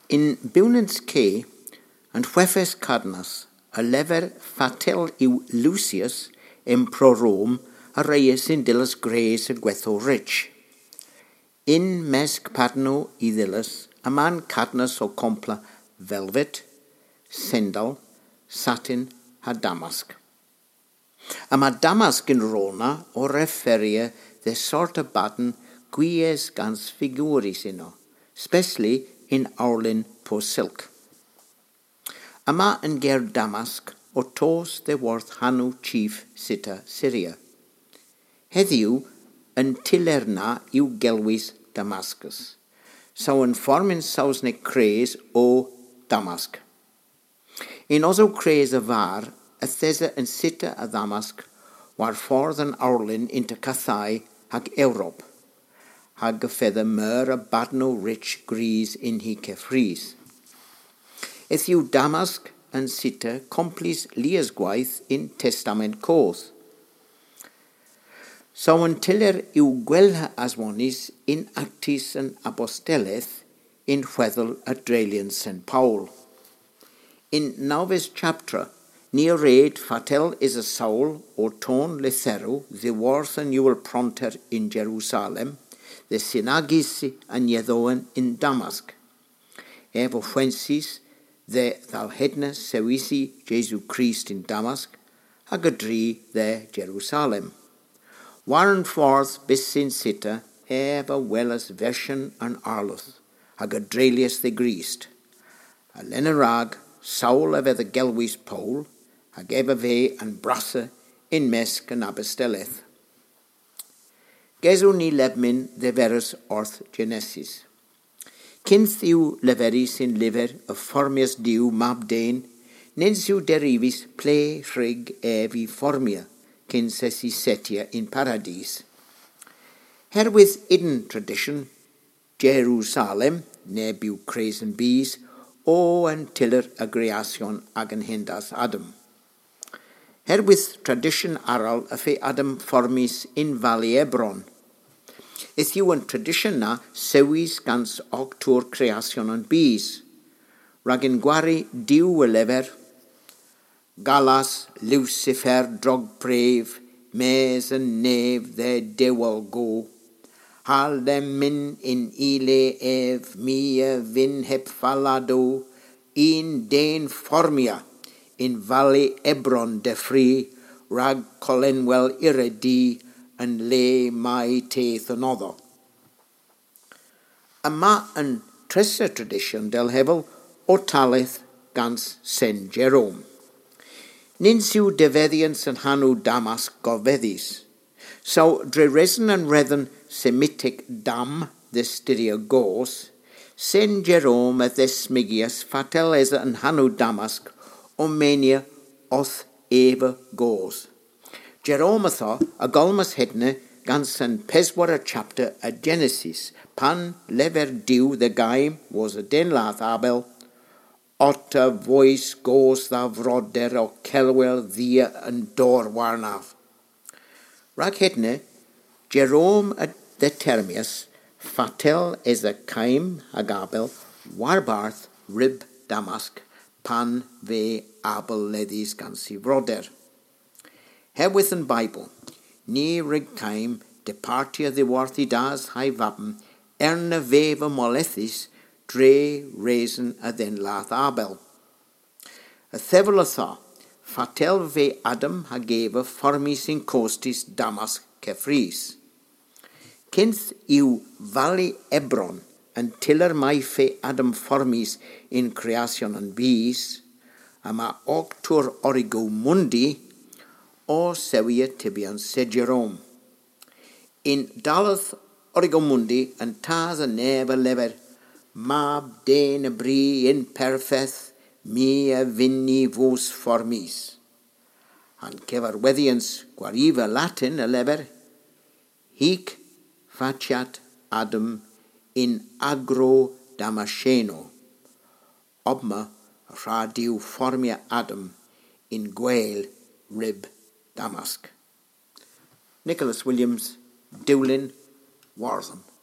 In Bunans K, and Huefes Cadnas, a lever fatel yw Lucius in pro Rome, a reis in Dillas Grace a Gwetho Rich. In Mesc Padno I Dillas, a man Cadnas o compla velvet, sendal, satin, a damask. A damask in Rona o referia the sort of batten guies gans figuris inno, especially in Aurlin po silk. Ama yn ger damask o tos de worth hanu chief sita Syria. Heddiw yn tilerna yw gelwys Damascus. So yn formin sausnig cres o Damask. In oso cres a var, a thesa yn sita a Damask, war ffordd yn Aurlin into Cathai hag Europe. Hag gyfedda myr a badno rich gris in hi cefris. Eth yw Damask yn sita complis lias gwaith in Testament Coth. So yn tiller yw gwelha asmonis in Actis and Apostoleth in Chweddel a Drelian St. Paul. In Noves chapter, near read fatel is a soul or ton letheru, the worth and newel pronter in Jerusalem, the synagis and Yedoan in Damask. Evo Fwensis, the thou hedna sewisi Jesu Christ in Damask, agadri the Jerusalem. Warren forth bisin sita, ever well as version and arluth, agadrelius the greased. A lenarag, soul of the gelwis pole, ag ve and brasse in mesk and abesteleth. Gesu ni lebmin the verus orth genesis. Kinth iw leveris in liver of formius diu mabdain, ninsiu derivis ple frig evi formia, kinsesi setia in paradis. Herewith idden tradition, Jerusalem, nebu cresen bees, o and tiller agreation agen hindas Adam. Herewith tradition aral afe Adam formis in Valley Ebron. Ithiw and tradition na sewis gans octur creation on bees. Ragin gwari diw a lever, Galas, Lucifer, drog brave, mes and nave their dewal go. Hal them min in ile ev, mia vin hep falado, in den formia, in Valley Ebron de free, rag colenwell iredi, and lay my teeth another. Ama and tressa tradition del hevel, o talith gans Saint Jerome. Ninsiw devedians and hanu Damask govedis. So dreresen and rethen Semitic dam the styria gos, Saint Jerome at this smigias fatel eza and hanu Damask, omenia oth eva gos. Jerome atha a golmas hedne gans an peswara chapter a Genesis, pan lever diw the gaim was a den lath abel, otta voice goes tha vrodder o kelwel thea and dor warnav. Rag hedne, Jerome at the termius, fatel is a kaim agabel, warbarth rib Damask, pan ve abel ledis gansi vrodder. Herewith in Bible, ni rig kaim, departia the worthy das high vappen, erne veva molethis, dre reason a then lath abel. A thevelatha, fatel ve Adam hageva formis in costis Damask kefris. Kinth iw Valley Ebron, and tiller mai fe Adam formis in creation and bees, ama octur origo mundi, o sevia tibian se Jerome. In Dalath origo mundi, and taz a never lever, mab den bri in perfeth, mia vinni vos formis. And kevar wethians guariva Latin a lever, hic faciat Adam in agro Damasceno, obma radiu formia Adam in Gwael rib Damask. Nicholas Williams, Dewlin, Wartham.